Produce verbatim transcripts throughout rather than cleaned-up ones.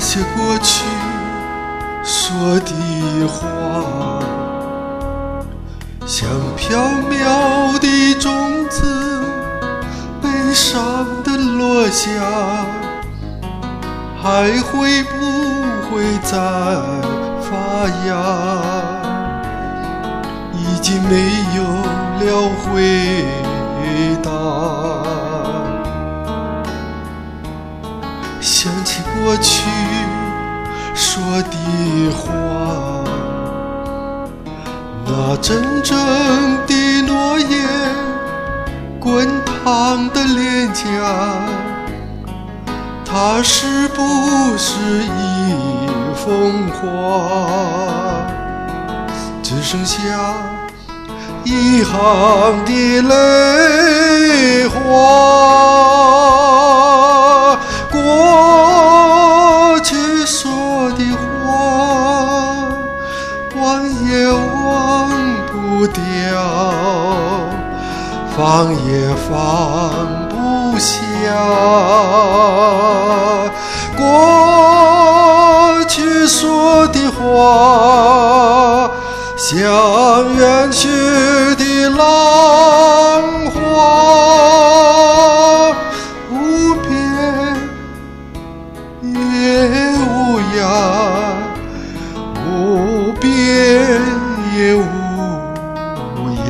些过去说的话，像飘渺的种子，悲伤的落下，还会不会再发芽？已经没有了回答。想起过去说的话，那真正的诺言，滚烫的脸颊，它是不是一风花？只剩下一行的泪花。过去说的话，忘也忘不掉，放也放不下。过去说的话，像远去的浪花，无边也无涯，无边也无涯。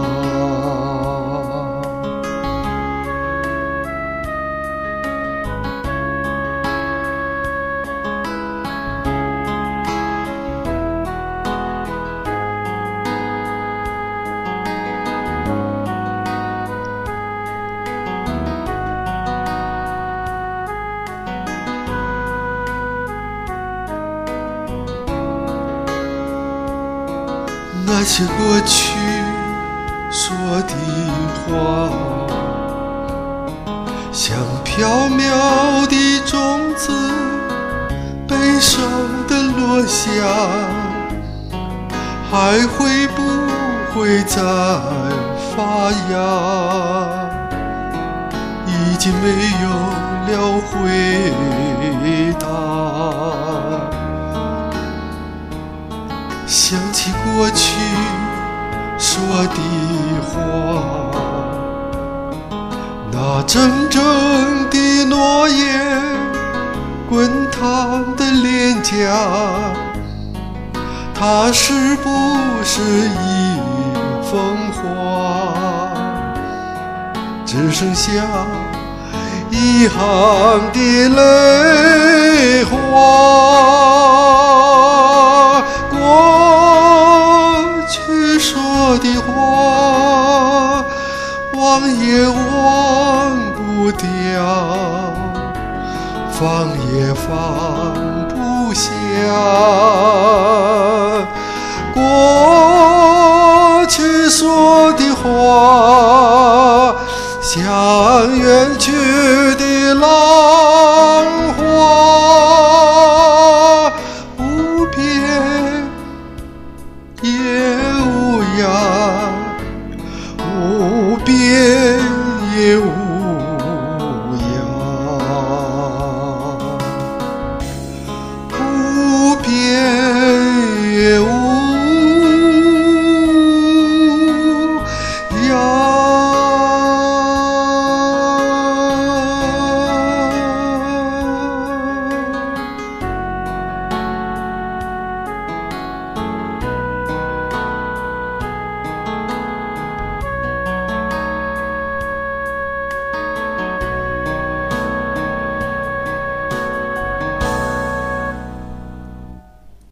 那些过去说的话，像飘渺的种子，悲伤的落下，还会不会再发芽？已经没有了回答。想起过去说的话，那真正的诺言，滚烫的脸颊，它是不是一风花？只剩下一行的泪花。过去说的话，忘也忘不掉，放也放不下。过去说的话，像远去的